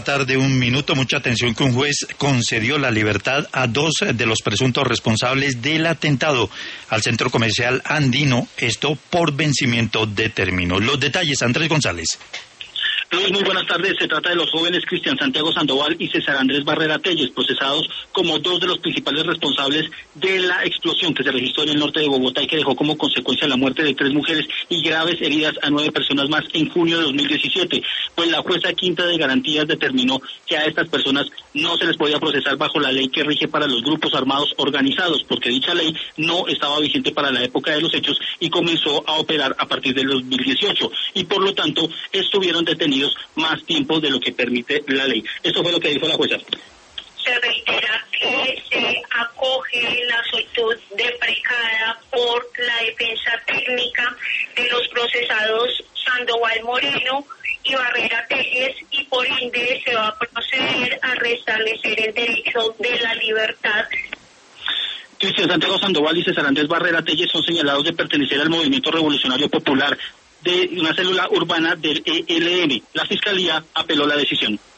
Tarde un minuto, mucha atención que un juez concedió la libertad a 2 de los presuntos responsables del atentado al centro comercial andino, esto por vencimiento de término. Los detalles, Andrés González. Luis, muy buenas tardes. Se trata de los jóvenes Cristian Santiago Sandoval y César Andrés Barrera Telles, procesados como 2 de los principales responsables de la explosión que se registró en el norte de Bogotá y que dejó como consecuencia la muerte de 3 mujeres y graves heridas a 9 personas más en junio de 2017. Pues la jueza quinta de garantías determinó que a estas personas no se les podía procesar bajo la ley que rige para los grupos armados organizados, porque dicha ley no estaba vigente para la época de los hechos y comenzó a operar a partir del 2018 y por lo tanto estuvieron detenidos más tiempo de lo que permite la ley. Esto fue lo que dijo la jueza. Se reitera que se acoge la solicitud deprecada por la defensa técnica de los procesados Sandoval Moreno y Barrera Telles y por ende se va a proceder a restablecer el derecho de la libertad. Cristian Santiago Sandoval y César Andrés Barrera Telles son señalados de pertenecer al Movimiento Revolucionario Popular de una célula urbana del ELN. La Fiscalía apeló la decisión.